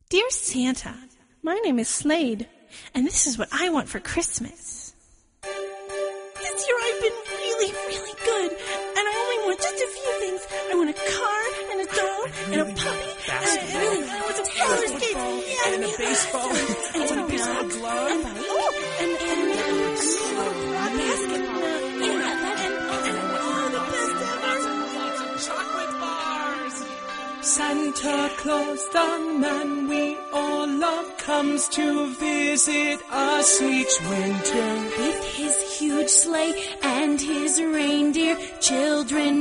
Dear Santa, my name is Slade, and this is what I want for Christmas. This year I've been really, really good, and I only want just a few things. I want a car, and a dog, and a puppy, and I want some roller skates, and a baseball, and a baseball glove, and a basketball, and all the best ever. Lots of chocolate bars. Santa Claus, the man we all love, comes to visit us each winter. With his huge sleigh and his reindeer, children